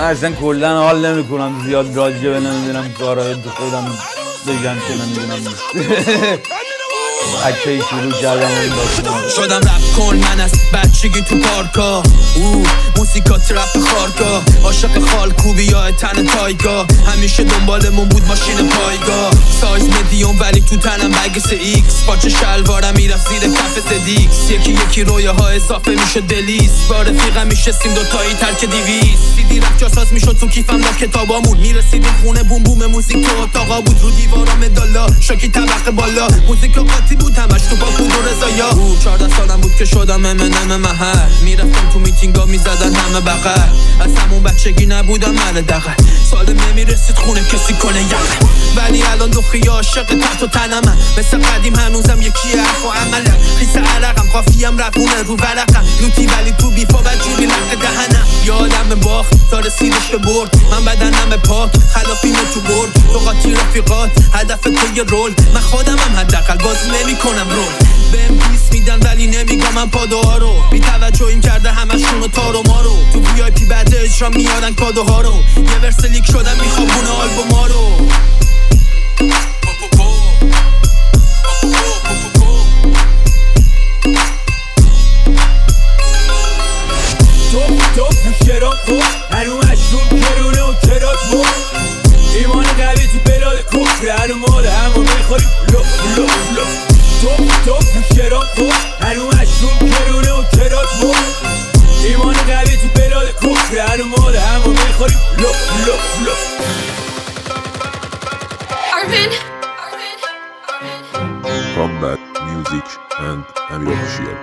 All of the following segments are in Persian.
من اصلا کلا حال نمیکنم زیاد راجع به نمیدونم کارهای خودم بگم که نمیدونم اکه شروع کردم این داستان شدم رپ کن من از بچگی تو پارکا موسیقا ترپ خارگاه عاشق خال کوبی یا تن تایگا همیشه دنبالمون بود ماشین پایگاه سایز مدیوم ولی تو تنم بگس ایکس پاچه شلوارم میرفت زیر کف زدیکس یکی رویه ها اضافه میشه دلیس با رفیقم میشستیم دوتایی ترک 200 سیدی رفت جاساز میشد تو کیفم لا کتابامون میرسیدیم خونه بوم بوم موزیک تو اتاقا بود رو دیوارا مدالا شاکی طبقه بالا موزیک قاطی بود همش تو با پود و رضایا 14 سالم بود که شدم امنم محل میرفتم تو میتینگا میزدن همه بغل از همون بچگی نبودم من دقل سالم نمیرسید خونه کسی کنه یقل ولی الان دخی عاشق تحت و تنمم مثل قدیم هنوزم یکی حرف و عملم خیس عرقم قافیم رفونه رو ورقم لوتی ولی تو بیفا بدجوری لق دهنم یادم باخت تا رسیدش به برد من بدنم پاک خلافیم تو برد تو قاطی رفیقات هدف تو یه رول من خودمم حداقل بازی نمی کنم رول بهم پیس میدن ولی نمیگم من پادوها رو بی توجه کرده همشونو تارو مارو تو وی آی پی بعد اجرا میارن کادوها رو یه ورس لیک شدم میخوابونه آلبوما رو تو شراب خود هنو مشروب کرونه و کرات بود ایمان قوی تو بلاد کفر هنو مال همو میخوری لف لف لف تو شراب خود هنو مشروب کرونه و کرات بود ایمان قوی تو بلاد کفر هنو مال همو میخوری لف لف لف Arvin Combat Music and Amir Official.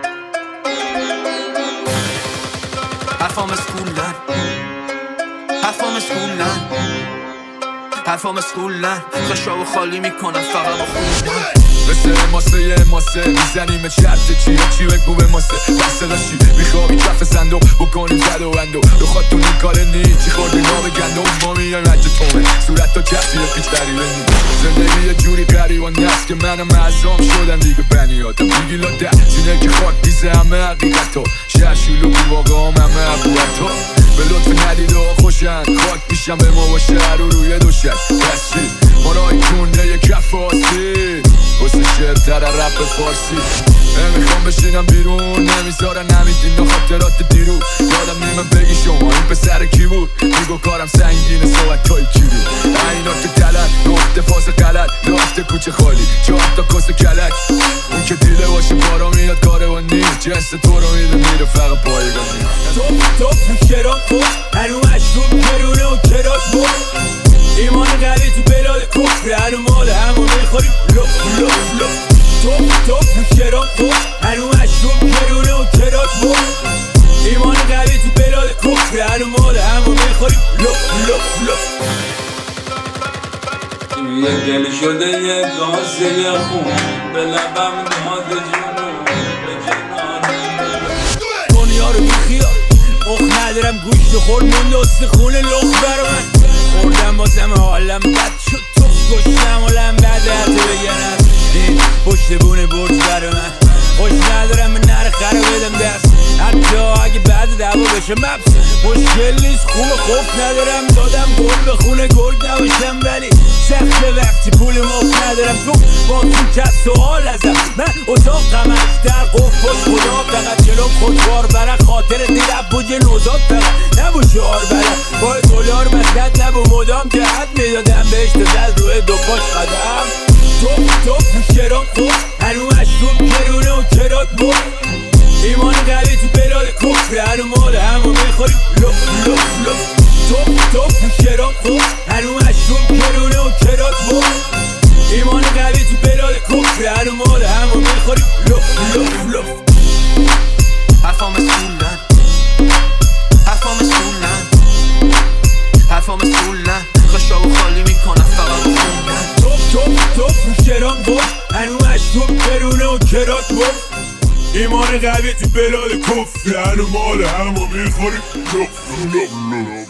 حرفام اسکولن خشاب خالی میکنم فقط با خوندن مثل یه ماسه میزنیم چرت چی بگو به ماسه بسته داشتی میخوابی کف صندوق بکنیم زد و بندو رو خاطون این کار نی چی خوردی ناب گندم ما میایم عجه تومه صورت تا کسی پیچ تریبه نی زندگی یه جوری قریبان نست که منم معظام شدن دیگه بنی آدم میگی لاده سینه که خاک بیزه همه حقیقتا شهشولو بو واقع هم همه عبوهتا به لطف ندید و خوشن خاک میشم به ما با شهر رو روی دوشن بس چی ما رای کنده یه کف آسی واسه شعر رپ فارسی نمیخوام بشینم بیرون نمیذارن نمیدین و خاطرات دیرو یادم نیمه بگی شما این پسر کی بود میگو کارم سنگینه صحبت تایی کی بود اینا تو تلت نقطه فاز غلط رفته کوچه خالی 4 تا کس کلک اون که دیده باشه بارا میاد کاروانی جنس تو رو میده میره فقط پایگانی تو شراب خود هنو مشروب کرونه و کرات بود ایمان قوی تو بلاد کفر هنو مال همو میخوری لف لف لف تو شراب خود هنو مشروب کرونه و کرات بود ایمان قوی تو بلاد کفر هنو مال همو میخوری لف لف لف یه دل شده یه گازه خون به لبم ناد جنون به جنان دنیا رو بیخیال مخ ندارم گوشت خور مونده استخون لخ بر من خوردم بازم حالم بد شد توف گشتم حالم بده حتی بگن از این پشت بونه برد بر من خوش ندارم به نر خره بدم دست حتی اگه بعد دعوا بشه مبس مشکل نیست خوب خوف ندارم دادم گل به خونه گرد نباشم ولی سخت وقتی پول مفت ندارم تو با تو کس سوال ازم من اتاقم از در قف باش خدا فقط جلوم خودوار برن خاطر دیرب بود یه نوزاد فقط نبو شعار برن با دلار مسند نبو مدام جهت میدادم بهش دزد روی دو باش قدم تو شراب خود هنو مشروب کرونه و کرات بود ایمان قوی تو بلاد کفر هنو مال همو میخوری لف لف لف تو شراب خود هنو مشروب کرونه و کرات بود ایمان قوی تو بلاد کفر هنو مال همو میخوری لف لف لف حرفام اسکولن خشاب خالی میکنم فقط با خوندن تو شراب خود هنو مشروب کرونه و کرات بود ایمان قوی تو بلاد کفر هنو مال همو میخوری لف لف لف